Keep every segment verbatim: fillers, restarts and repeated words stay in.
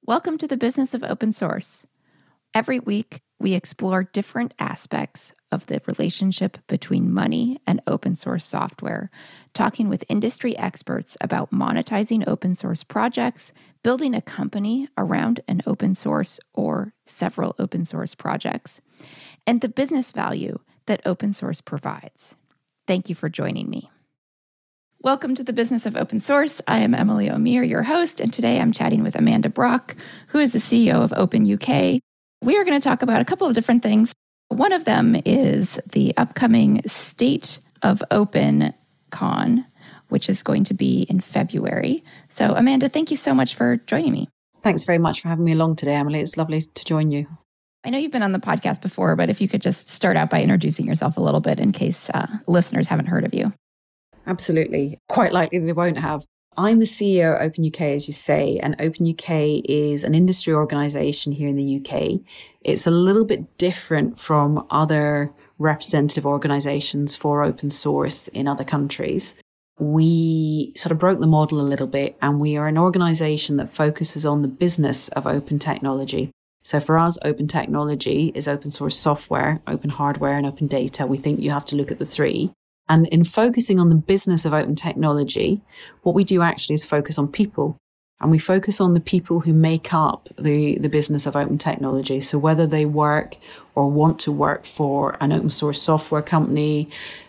Welcome to the Business of Open Source. Every week, we explore different aspects of the relationship between money and open source software, talking with industry experts about monetizing open source projects, building a company around an open source or several open source projects, and the business value that open source provides. Thank you for joining me. Welcome to the Business of Open Source. I am Emily O'Meara, your host, and today I'm chatting with Amanda Brock, who is the C E O of Open U K. We are going to talk about a couple of different things. One of them is the upcoming State of Open Con, which is going to be in February. So, Amanda, thank you so much for joining me. Thanks very much for having me along today, Emily. It's lovely to join you. I know you've been on the podcast before, but if you could just start out by introducing yourself a little bit in case uh, listeners haven't heard of you. Absolutely. Quite likely they won't have. I'm the C E O of Open U K, as you say, and Open U K is an industry organisation here in the U K. It's a little bit different from other representative organisations for open source in other countries. We sort of broke the model a little bit, and we are an organisation that focuses on the business of open technology. So for us, open technology is open source software, open hardware, and open data. We think you have to look at the three. And in focusing on the business of open technology, what we do actually is focus on people. And we focus on the people who make up the, the business of open technology. So whether they work or want to work for an open source software company,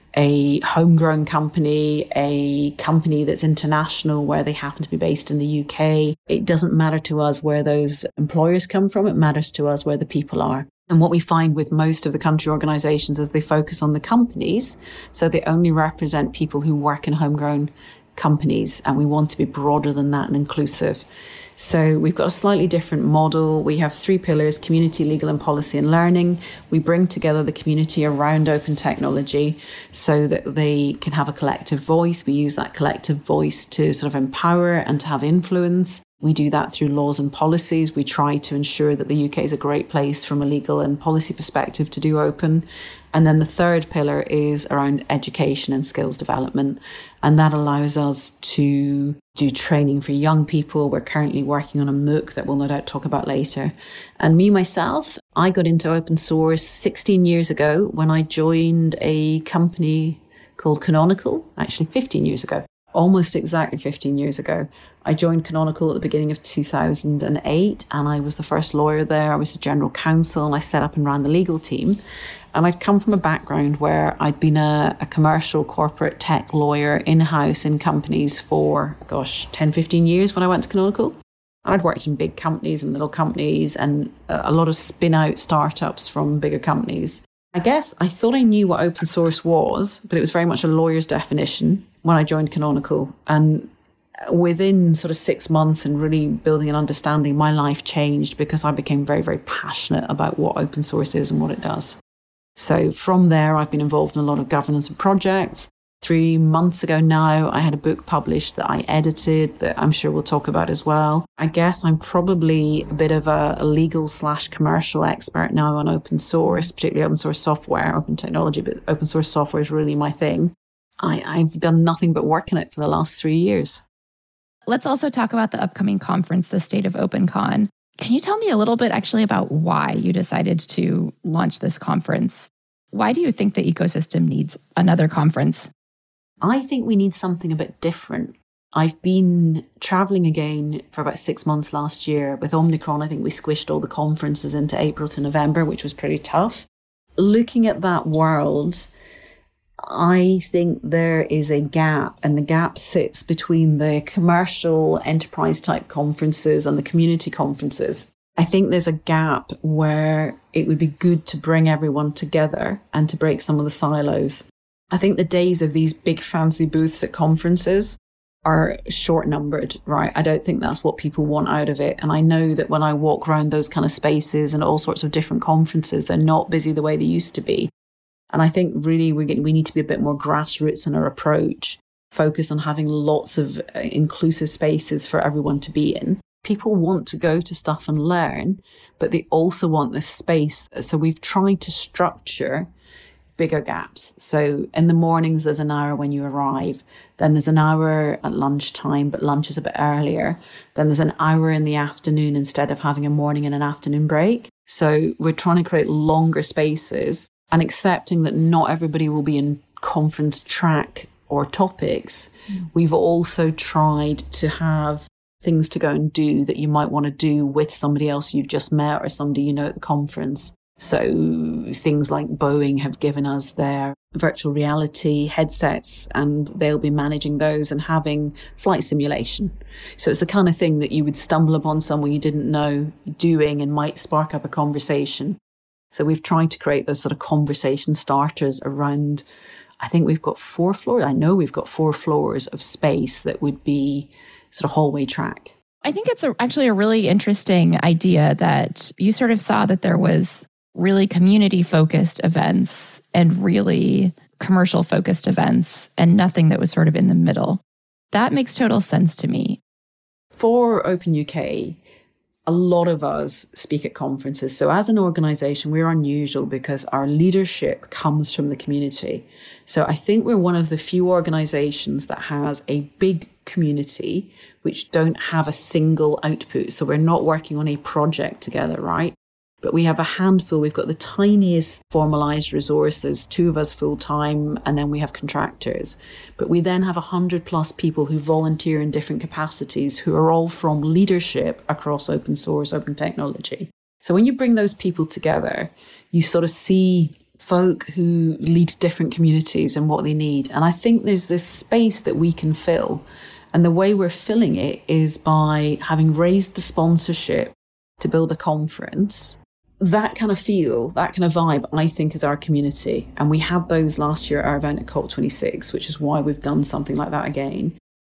a homegrown company, a company that's international where they happen to be based in the U K, it doesn't matter to us where those employers come from. It matters to us where the people are. And what we find with most of the country organisations is they focus on the companies. So they only represent people who work in homegrown companies. And we want to be broader than that and inclusive. So we've got a slightly different model. We have three pillars: community, legal and policy and learning. We bring together the community around open technology so that they can have a collective voice. We use that collective voice to sort of empower and to have influence. We do that through laws and policies. We try to ensure that the U K is a great place from a legal and policy perspective to do open. And then the third pillar is around education and skills development. And that allows us to do training for young people. We're currently working on a MOOC that we'll no doubt talk about later. And me, myself, I got into open source sixteen years ago when I joined a company called Canonical, actually fifteen years ago. Almost exactly fifteen years ago. I joined Canonical at the beginning of two thousand eight, and I was the first lawyer there. I was the general counsel, and I set up and ran the legal team. And I'd come from a background where I'd been a, a commercial corporate tech lawyer in-house in companies for, gosh, ten, fifteen years when I went to Canonical. And I'd worked in big companies and little companies and a lot of spin-out startups from bigger companies. I guess I thought I knew what open source was, but it was very much a lawyer's definition when I joined Canonical. And within sort of six months and really building an understanding, my life changed because I became very, very passionate about what open source is and what it does. So from there, I've been involved in a lot of governance and projects. Three months ago now, I had a book published that I edited that I'm sure we'll talk about as well. I guess I'm probably a bit of a, a legal slash commercial expert now on open source, particularly open source software, open technology, but open source software is really my thing. I, I've done nothing but work in it for the last three years. Let's also talk about the upcoming conference, the State of Open Con. Can you tell me a little bit actually about why you decided to launch this conference? Why do you think the ecosystem needs another conference? I think we need something a bit different. I've been traveling again for about six months last year. With Omicron, I think we squished all the conferences into April to November, which was pretty tough. Looking at that world, I think there is a gap, and the gap sits between the commercial enterprise type conferences and the community conferences. I think there's a gap where it would be good to bring everyone together and to break some of the silos. I think the days of these big fancy booths at conferences are short numbered, right? I don't think that's what people want out of it. And I know that when I walk around those kind of spaces and all sorts of different conferences, they're not busy the way they used to be. And I think really we we need to be a bit more grassroots in our approach, focus on having lots of inclusive spaces for everyone to be in. People want to go to stuff and learn, but they also want this space. So we've tried to structure bigger gaps. So in the mornings, there's an hour when you arrive. Then there's an hour at lunchtime, but lunch is a bit earlier. Then there's an hour in the afternoon instead of having a morning and an afternoon break. So we're trying to create longer spaces and accepting that not everybody will be in conference track or topics. Mm. We've also tried to have things to go and do that you might want to do with somebody else you've just met or somebody you know at the conference. So things like Boeing have given us their virtual reality headsets, and they'll be managing those and having flight simulation. So it's the kind of thing that you would stumble upon someone you didn't know doing and might spark up a conversation. So we've tried to create those sort of conversation starters around, I think we've got four floors. I know we've got four floors of space that would be sort of hallway track. I think it's a, actually a really interesting idea that you sort of saw that there was really community-focused events and really commercial-focused events and nothing that was sort of in the middle. That makes total sense to me. For Open U K, a lot of us speak at conferences. So as an organization, we're unusual because our leadership comes from the community. So I think we're one of the few organizations that has a big community which don't have a single output. So we're not working on a project together, right? But we have a handful. We've got the tiniest formalized resources, two of us full time, and then we have contractors. But we then have one hundred plus people who volunteer in different capacities who are all from leadership across open source, open technology. So when you bring those people together, you sort of see folk who lead different communities and what they need. And I think there's this space that we can fill. And the way we're filling it is by having raised the sponsorship to build a conference. That kind of feel, that kind of vibe, I think, is our community. And we had those last year at our event at COP twenty-six, which is why we've done something like that again.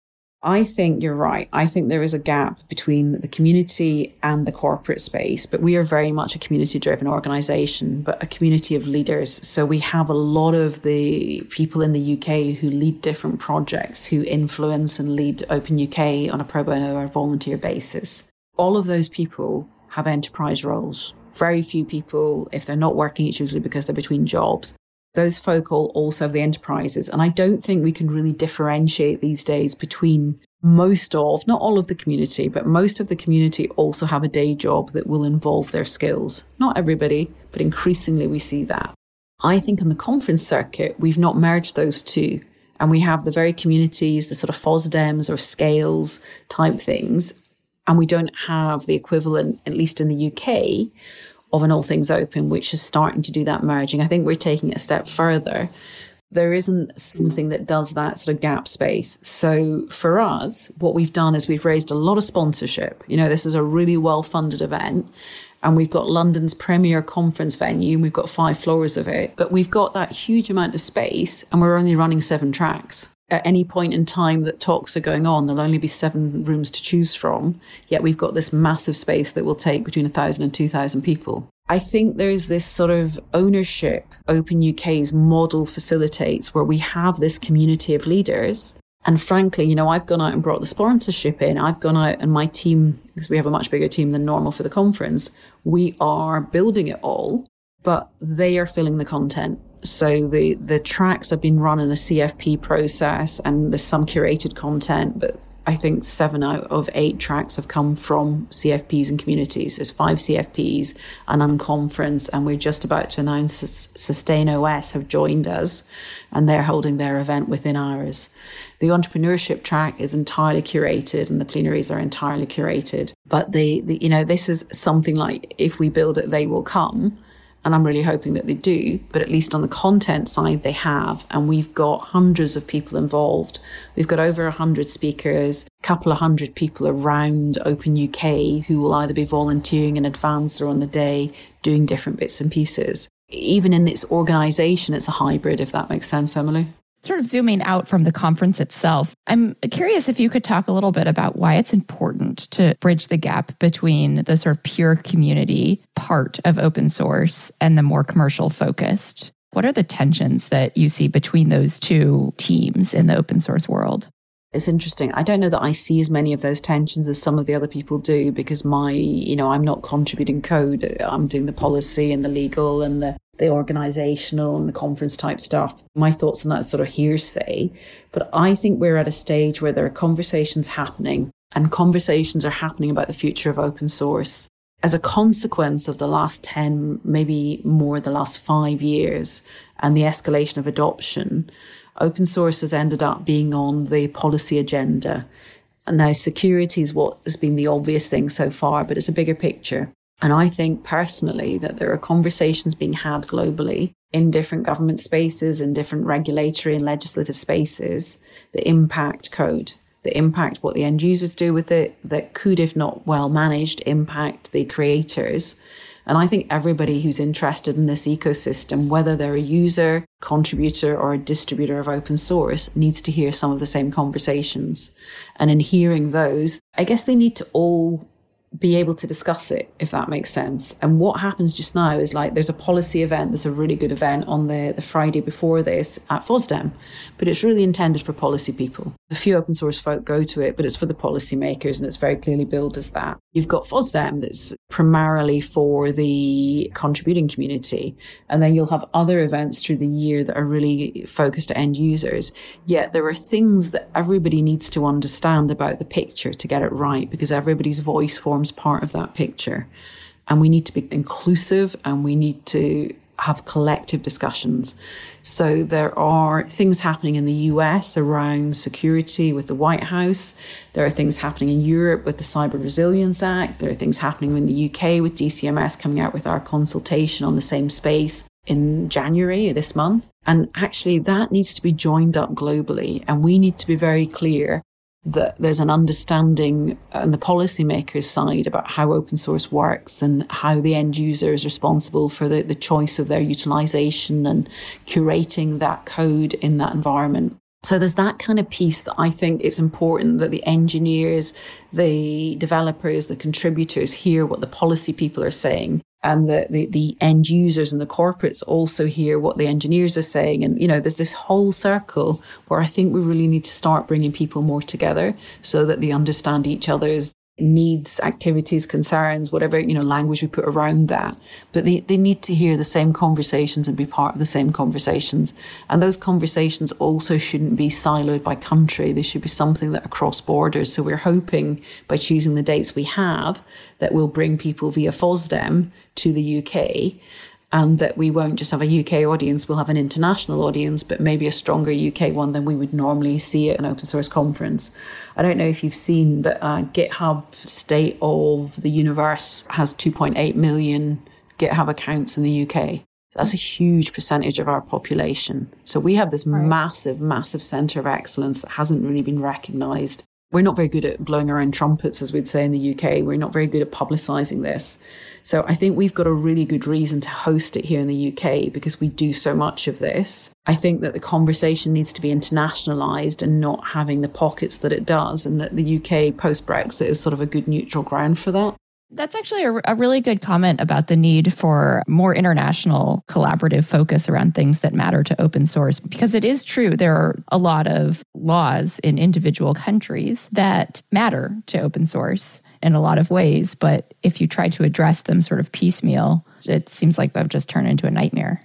I think you're right. I think there is a gap between the community and the corporate space, but we are very much a community-driven organization, but a community of leaders. So we have a lot of the people in the U K who lead different projects, who influence and lead Open U K on a pro bono or volunteer basis. All of those people have enterprise roles. Very few people, if they're not working, it's usually because they're between jobs. Those folk all also have the enterprises. And I don't think we can really differentiate these days between most of, not all of the community, but most of the community also have a day job that will involve their skills. Not everybody, but increasingly we see that. I think on the conference circuit, we've not merged those two. And we have the very communities, the sort of FOSDEMs or scales type things. And we don't have the equivalent, at least in the U K, of an All Things Open, which is starting to do that merging. I think we're taking it a step further. There isn't something that does that sort of gap space. So for us, what we've done is we've raised a lot of sponsorship. You know, this is a really well-funded event. And we've got London's premier conference venue, and we've got five floors of it. But we've got that huge amount of space, and we're only running seven tracks. At any point in time that talks are going on, there'll only be seven rooms to choose from. Yet we've got this massive space that will take between one thousand and two thousand people. I think there's this sort of ownership Open U K's model facilitates, where we have this community of leaders. And frankly, you know, I've gone out and brought the sponsorship in. I've gone out and my team, because we have a much bigger team than normal for the conference, we are building it all, but they are filling the content. So the, the tracks have been run in the C F P process, and there's some curated content, but I think seven out of eight tracks have come from C F Ps and communities. There's five C F Ps, an unconference, and we're just about to announce that Sustain O S have joined us, and they're holding their event within ours. The entrepreneurship track is entirely curated, and the plenaries are entirely curated. But the, the you know, this is something like, if we build it, they will come. And I'm really hoping that they do, but at least on the content side, they have. And we've got hundreds of people involved. We've got over one hundred speakers, a couple of hundred people around Open U K who will either be volunteering in advance or on the day, doing different bits and pieces. Even in its organisation, it's a hybrid, if that makes sense, Emily. Sort of zooming out from the conference itself, I'm curious if you could talk a little bit about why it's important to bridge the gap between the sort of pure community part of open source and the more commercial focused. What are the tensions that you see between those two teams in the open source world? It's interesting. I don't know that I see as many of those tensions as some of the other people do, because my, you know, I'm not contributing code. I'm doing the policy and the legal and the the organizational and the conference type stuff. My thoughts on that is sort of hearsay. But I think we're at a stage where there are conversations happening, and conversations are happening about the future of open source. As a consequence of the last ten, maybe more the last five years, and the escalation of adoption, open source has ended up being on the policy agenda. And now security is what has been the obvious thing so far, but it's a bigger picture. And I think personally that there are conversations being had globally in different government spaces, in different regulatory and legislative spaces that impact code, that impact what the end users do with it, that could, if not well managed, impact the creators. And I think everybody who's interested in this ecosystem, whether they're a user, contributor, or a distributor of open source, needs to hear some of the same conversations. And in hearing those, I guess they need to all be able to discuss it, if that makes sense. And what happens just now is like there's a policy event, there's a really good event on the, the Friday before this at FOSDEM, but it's really intended for policy people. A few open source folk go to it, but it's for the policymakers, and it's very clearly billed as that. You've got FOSDEM that's primarily for the contributing community, and then you'll have other events through the year that are really focused at end users. Yet there are things that everybody needs to understand about the picture to get it right, because everybody's voice forms part of that picture. And we need to be inclusive, and we need to have collective discussions. So there are things happening in the U S around security with the White House. There are things happening in Europe with the Cyber Resilience Act. There are things happening in the U K with D C M S coming out with our consultation on the same space in January this month. And actually that needs to be joined up globally. And we need to be very clear that there's an understanding on the policymakers' side about how open source works and how the end user is responsible for the, the choice of their utilization and curating that code in that environment. So there's that kind of piece that I think it's important that the engineers, the developers, the contributors hear what the policy people are saying, and the, the, the end users and the corporates also hear what the engineers are saying. And, you know, there's this whole circle where I think we really need to start bringing people more together so that they understand each other's needs, activities, concerns, whatever, you know, language we put around that. But they, they need to hear the same conversations and be part of the same conversations. And those conversations also shouldn't be siloed by country. They should be something that are cross borders. So we're hoping by choosing the dates we have that we'll bring people via FOSDEM to the U K, and that we won't just have a U K audience, we'll have an international audience, but maybe a stronger U K one than we would normally see at an open source conference. I don't know if you've seen, but uh, GitHub State of the Universe has two point eight million GitHub accounts in the U K. That's a huge percentage of our population. So we have this right. massive, massive centre of excellence that hasn't really been recognised. We're not very good at blowing our own trumpets, as we'd say in the U K. We're not very good at publicising this. So I think we've got a really good reason to host it here in the U K because we do so much of this. I think that the conversation needs to be internationalised and not having the pockets that it does, and that the U K post-Brexit is sort of a good neutral ground for that. That's actually a, a really good comment about the need for more international collaborative focus around things that matter to open source, because it is true there are a lot of laws in individual countries that matter to open source in a lot of ways, but if you try to address them sort of piecemeal, it seems like they'll just turn into a nightmare.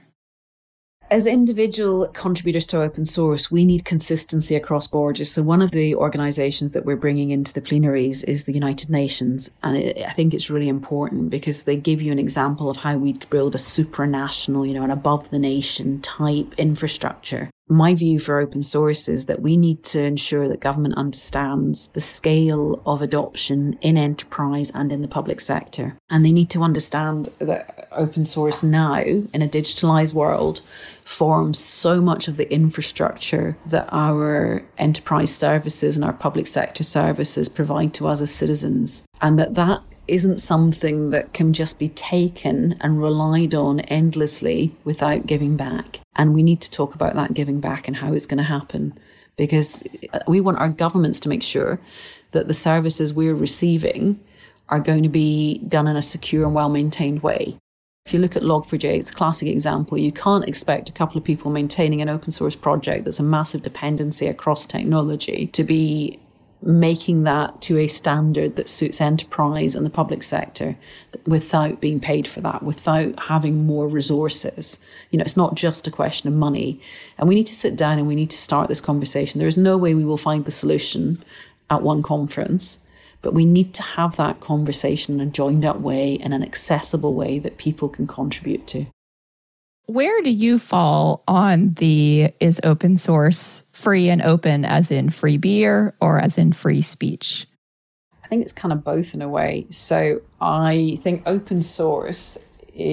As individual contributors to open source, we need consistency across borders. So one of the organizations that we're bringing into the plenaries is the United Nations. And it, I think it's really important because they give you an example of how we build a supranational, you know, an above the nation type infrastructure. My view for open source is that we need to ensure that government understands the scale of adoption in enterprise and in the public sector. And they need to understand that open source now, in a digitalized world, forms so much of the infrastructure that our enterprise services and our public sector services provide to us as citizens. And that that isn't something that can just be taken and relied on endlessly without giving back. And we need to talk about that giving back and how it's going to happen, because we want our governments to make sure that the services we're receiving are going to be done in a secure and well-maintained way. If you look at log four j, it's a classic example. You can't expect a couple of people maintaining an open source project that's a massive dependency across technology to be making that to a standard that suits enterprise and the public sector without being paid for that, without having more resources. You know, it's not just a question of money. And we need to sit down and we need to start this conversation. There is no way we will find the solution at one conference, but we need to have that conversation in a joined up way and an accessible way that people can contribute to. Where do you fall on the is open source free and open as in free beer or as in free speech? I think it's kind of both in a way. So I think open source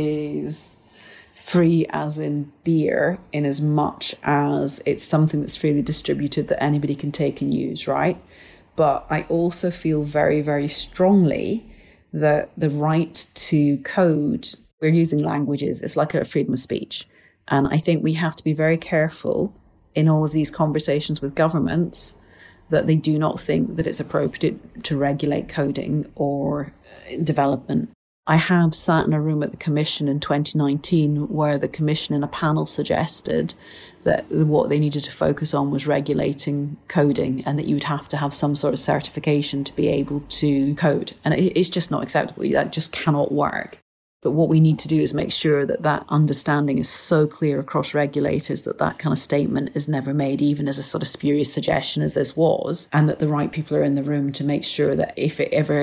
is free as in beer in as much as it's something that's freely distributed that anybody can take and use, right? But I also feel very, very strongly that the right to code, we're using languages, it's like a freedom of speech. And I think we have to be very careful in all of these conversations with governments that they do not think that it's appropriate to regulate coding or development. I have sat in a room at the Commission in twenty nineteen where the Commission in a panel suggested that what they needed to focus on was regulating coding and that you would have to have some sort of certification to be able to code. And it's just not acceptable. That just cannot work. But what we need to do is make sure that that understanding is so clear across regulators that that kind of statement is never made, even as a sort of spurious suggestion as this was, and that the right people are in the room to make sure that if it ever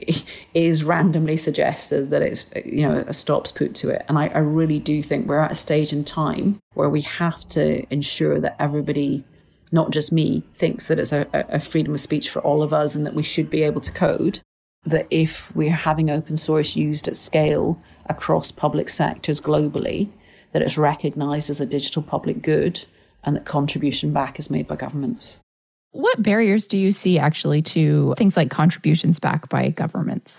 is randomly suggested that it's, you know, a stop's put to it. And I, I really do think we're at a stage in time where we have to ensure that everybody, not just me, thinks that it's a, a freedom of speech for all of us and that we should be able to code. That if we're having open source used at scale across public sectors globally, that it's recognised as a digital public good and that contribution back is made by governments. What barriers do you see actually to things like contributions back by governments?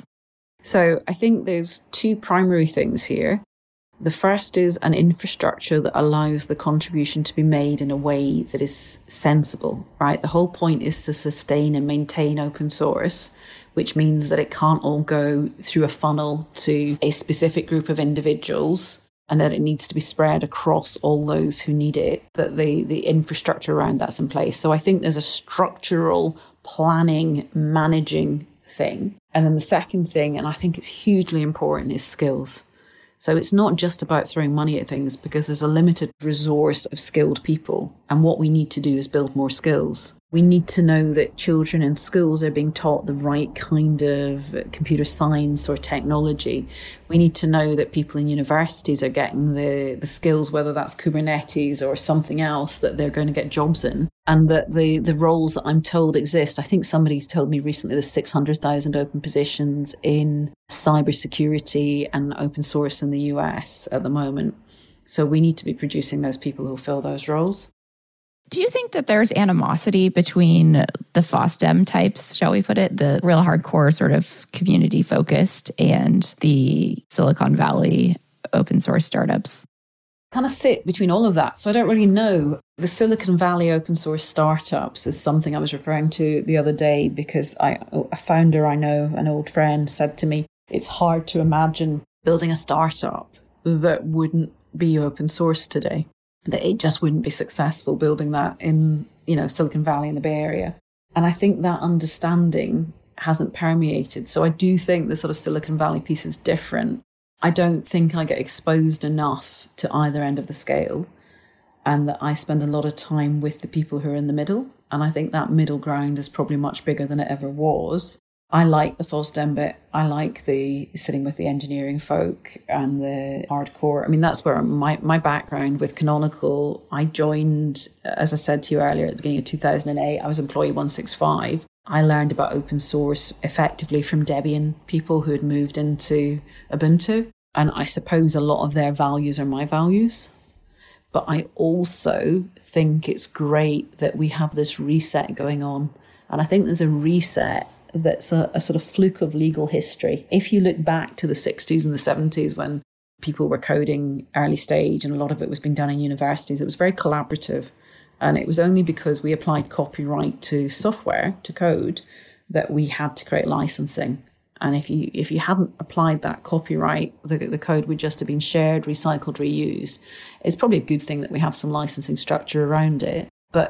So I think there's two primary things here. The first is an infrastructure that allows the contribution to be made in a way that is sensible, right? The whole point is to sustain and maintain open source, which means that it can't all go through a funnel to a specific group of individuals and that it needs to be spread across all those who need it, that the, the infrastructure around that's in place. So I think there's a structural planning, managing thing. And then the second thing, and I think it's hugely important, is skills. So it's not just about throwing money at things because there's a limited resource of skilled people. And what we need to do is build more skills. We need to know that children in schools are being taught the right kind of computer science or technology. We need to know that people in universities are getting the, the skills, whether that's Kubernetes or something else, that they're going to get jobs in. And that the, the roles that I'm told exist, I think somebody's told me recently there's six hundred thousand open positions in cybersecurity and open source in the U S at the moment. So we need to be producing those people who fill those roles. Do you think that there's animosity between the FOSDEM types, shall we put it, the real hardcore sort of community focused, and the Silicon Valley open source startups? Kind of sit between all of that. So I don't really know. The Silicon Valley open source startups is something I was referring to the other day because I, a founder I know, an old friend, said to me, it's hard to imagine building a startup that wouldn't be open source today. That it just wouldn't be successful building that in, you know, Silicon Valley and the Bay Area. And I think that understanding hasn't permeated. So I do think the sort of Silicon Valley piece is different. I don't think I get exposed enough to either end of the scale, and that I spend a lot of time with the people who are in the middle. And I think that middle ground is probably much bigger than it ever was. I like the FOSDEM bit. I like the sitting with the engineering folk and the hardcore. I mean, that's where my, my background with Canonical, I joined, as I said to you earlier, at the beginning of two thousand eight, I was employee one sixty-five. I learned about open source effectively from Debian people who had moved into Ubuntu. And I suppose a lot of their values are my values. But I also think it's great that we have this reset going on. And I think there's a reset that's a, a sort of fluke of legal history. If you look back to the sixties and the seventies when people were coding early stage and a lot of it was being done in universities, it was very collaborative. And it was only because we applied copyright to software, to code, that we had to create licensing. And if you if you hadn't applied that copyright, the, the code would just have been shared, recycled, reused. It's probably a good thing that we have some licensing structure around it. But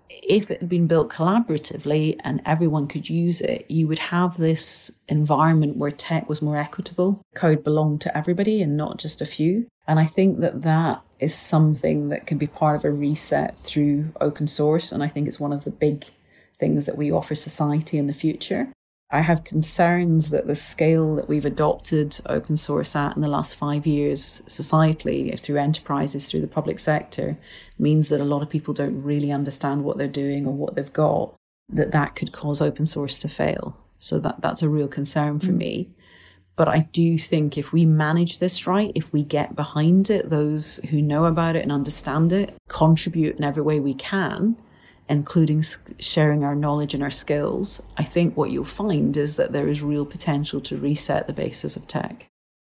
if it had been built collaboratively and everyone could use it, you would have this environment where tech was more equitable. Code belonged to everybody and not just a few. And I think that that is something that can be part of a reset through open source. And I think it's one of the big things that we offer society in the future. I have concerns that the scale that we've adopted open source at in the last five years societally, through enterprises, through the public sector, means that a lot of people don't really understand what they're doing or what they've got, that that could cause open source to fail. So that, that's a real concern for mm. me. But I do think if we manage this right, if we get behind it, those who know about it and understand it, contribute in every way we can, including sharing our knowledge and our skills, I think what you'll find is that there is real potential to reset the basis of tech.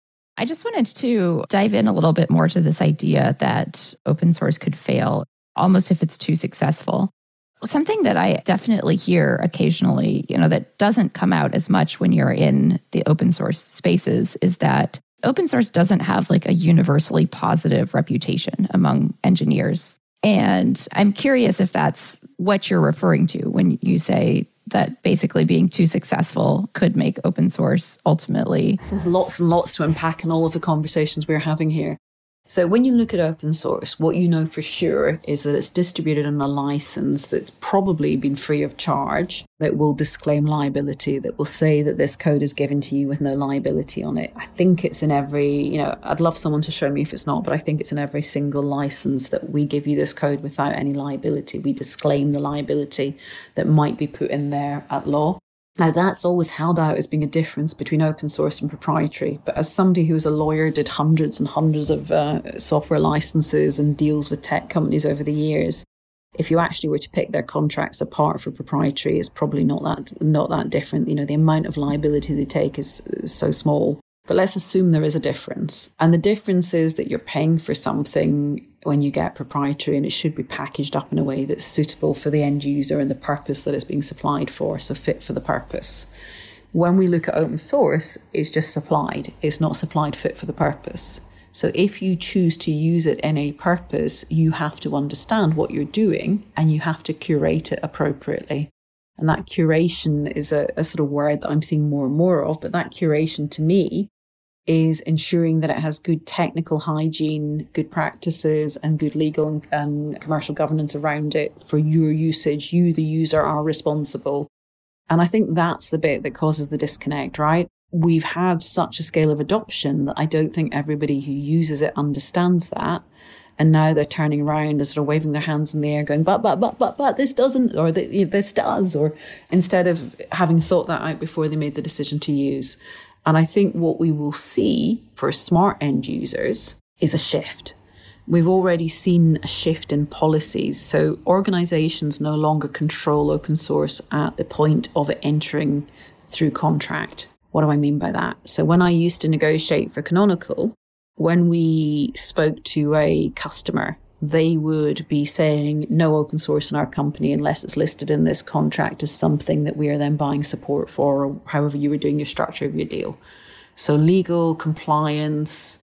I just wanted to dive in a little bit more to this idea that open source could fail, almost if it's too successful. Something that I definitely hear occasionally, you know, that doesn't come out as much when you're in the open source spaces is that open source doesn't have like a universally positive reputation among engineers. And I'm curious if that's what you're referring to when you say that basically being too successful could make open source ultimately. There's lots and lots to unpack in all of the conversations we're having here. So when you look at open source, what you know for sure is that it's distributed on a license that's probably been free of charge, that will disclaim liability, that will say that this code is given to you with no liability on it. I think it's in every, you know, I'd love someone to show me if it's not, but I think it's in every single license that we give you this code without any liability. We disclaim the liability that might be put in there at law. Now, that's always held out as being a difference between open source and proprietary. But as somebody who was a lawyer, did hundreds and hundreds of uh, software licenses and deals with tech companies over the years, if you actually were to pick their contracts apart for proprietary, it's probably not that not that different. You know, the amount of liability they take is, is so small. But let's assume there is a difference. And the difference is that you're paying for something when you get proprietary, and it should be packaged up in a way that's suitable for the end user and the purpose that it's being supplied for, so fit for the purpose. When we look at open source, it's just supplied. It's not supplied fit for the purpose. So if you choose to use it in a purpose, you have to understand what you're doing and you have to curate it appropriately. And that curation is a, a sort of word that I'm seeing more and more of, but that curation to me is ensuring that it has good technical hygiene, good practices, and good legal and, and commercial governance around it for your usage. You, the user, are responsible. And I think that's the bit that causes the disconnect, right? We've had such a scale of adoption that I don't think everybody who uses it understands that. And now they're turning around and sort of waving their hands in the air going, but, but, but, but, but, this doesn't, or this does, or instead of having thought that out before they made the decision to use. And I think what we will see for smart end users is a shift. We've already seen a shift in policies. So organizations no longer control open source at the point of it entering through contract. What do I mean by that? So when I used to negotiate for Canonical, when we spoke to a customer, they would be saying no open source in our company unless it's listed in this contract as something that we are then buying support for, or however you were doing your structure of your deal. So legal, compliance,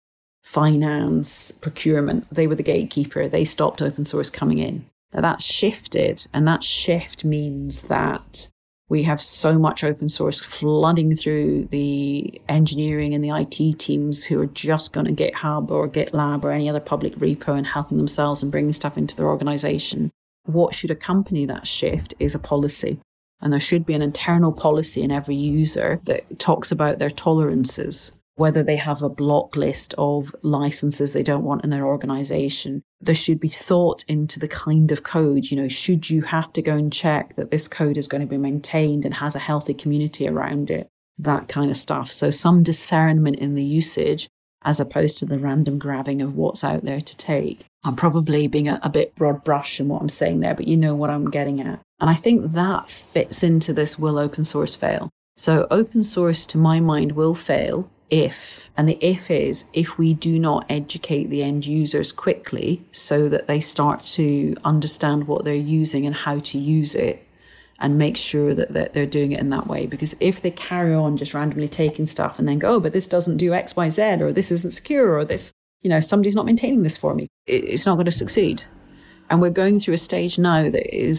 finance, procurement, they were the gatekeeper. They stopped open source coming in. Now that's shifted, and that shift means that we have so much open source flooding through the engineering and the I T teams who are just going to GitHub or GitLab or any other public repo and helping themselves and bringing stuff into their organization. What should accompany that shift is a policy. And there should be an internal policy in every user that talks about their tolerances, whether they have a block list of licenses they don't want in their organization. There should be thought into the kind of code, you know, should you have to go and check that this code is going to be maintained and has a healthy community around it, that kind of stuff. So some discernment in the usage as opposed to the random grabbing of what's out there to take. I'm probably being a, a bit broad brush in what I'm saying there, but you know what I'm getting at. And I think that fits into this will open source fail. So open source, to my mind, will fail if, and the if is, if we do not educate the end users quickly so that they start to understand what they're using and how to use it and make sure that, that they're doing it in that way. Because if they carry on just randomly taking stuff and then go, oh, but this doesn't do X, Y, Z, or this isn't secure, or this, you know, somebody's not maintaining this for me, it's not going to succeed. And we're going through a stage now that is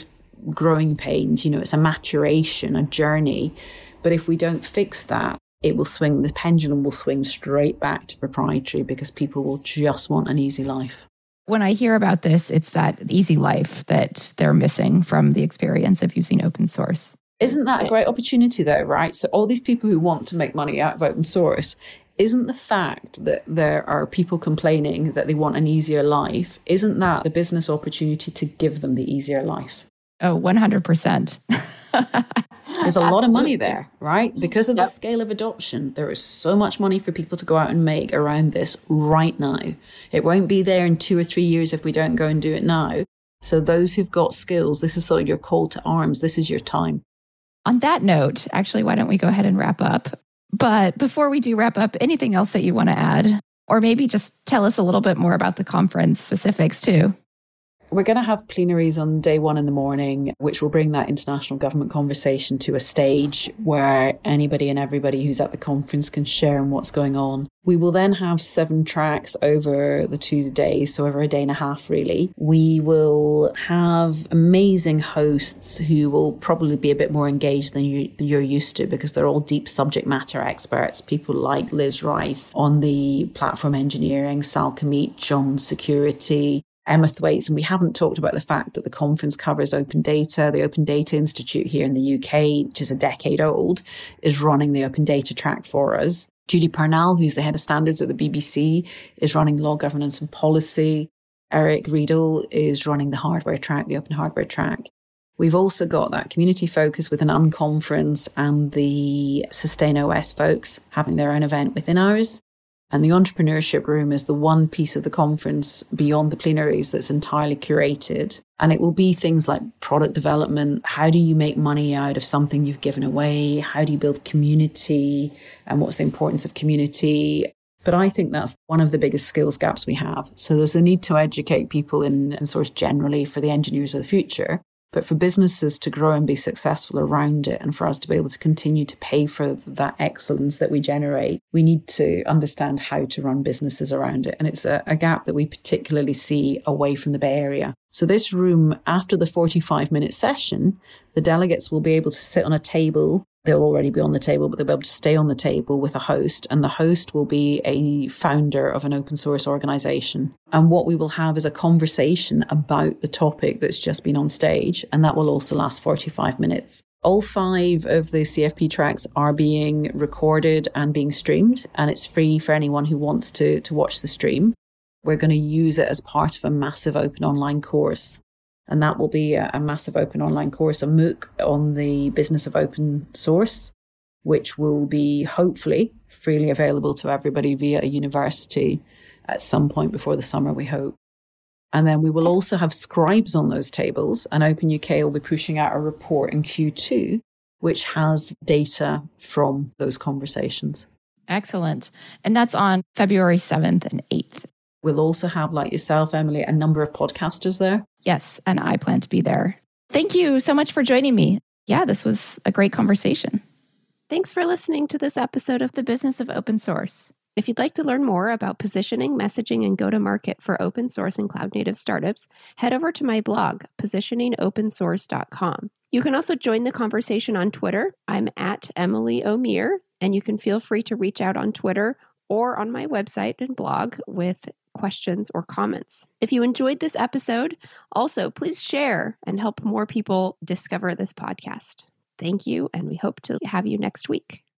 growing pains. You know, it's a maturation, a journey. But if we don't fix that, it will swing, the pendulum will swing straight back to proprietary because people will just want an easy life. When I hear about this, it's that easy life that they're missing from the experience of using open source. Isn't that a great opportunity though, right? So all these people who want to make money out of open source, isn't the fact that there are people complaining that they want an easier life, isn't that the business opportunity to give them the easier life? Oh, one hundred percent. There's a lot of money there, right? Because of Yep. the scale of adoption, there is so much money for people to go out and make around this right now. It won't be there in two or three years if we don't go and do it now. So those who've got skills, this is sort of your call to arms. This is your time. On that note, actually, why don't we go ahead and wrap up? But before we do wrap up, anything else that you want to add? Or maybe just tell us a little bit more about the conference specifics too. We're going to have plenaries on day one in the morning, which will bring that international government conversation to a stage where anybody and everybody who's at the conference can share in what's going on. We will then have seven tracks over the two days, so over a day and a half, really. We will have amazing hosts who will probably be a bit more engaged than you, you're used to because they're all deep subject matter experts. People like Liz Rice on the platform engineering, Sal Khamit on security, Emma Thwaites, and we haven't talked about the fact that the conference covers open data. The Open Data Institute here in the U K, which is a decade old, is running the open data track for us. Judy Parnell, who's the head of standards at the B B C, is running law, governance and policy. Eric Riedel is running the hardware track, the open hardware track. We've also got that community focus with an unconference and the Sustain O S folks having their own event within ours. And the entrepreneurship room is the one piece of the conference beyond the plenaries that's entirely curated. And it will be things like product development. How do you make money out of something you've given away? How do you build community? And what's the importance of community? But I think that's one of the biggest skills gaps we have. So there's a need to educate people in open source generally for the engineers of the future. But for businesses to grow and be successful around it and for us to be able to continue to pay for that excellence that we generate, we need to understand how to run businesses around it. And it's a, a gap that we particularly see away from the Bay Area. So this room, after the forty-five minute session, the delegates will be able to sit on a table. They'll already be on the table, but they'll be able to stay on the table with a host. And the host will be a founder of an open source organization. And what we will have is a conversation about the topic that's just been on stage. And that will also last forty-five minutes. All five of the C F P tracks are being recorded and being streamed. And it's free for anyone who wants to, to watch the stream. We're going to use it as part of a massive open online course. And that will be a, a massive open online course, a MOOC on the business of open source, which will be hopefully freely available to everybody via a university at some point before the summer, we hope. And then we will also have scribes on those tables, and Open U K will be pushing out a report in Q two, which has data from those conversations. Excellent. And that's on February seventh and eighth. We'll also have, like yourself, Emily, a number of podcasters there. Yes, and I plan to be there. Thank you so much for joining me. Yeah, this was a great conversation. Thanks for listening to this episode of The Business of Open Source. If you'd like to learn more about positioning, messaging, and go-to-market for open source and cloud-native startups, head over to my blog, positioning open source dot com. You can also join the conversation on Twitter. I'm at Emily O'Meara, and you can feel free to reach out on Twitter or on my website and blog with questions or comments. If you enjoyed this episode, also please share and help more people discover this podcast. Thank you, and we hope to have you next week.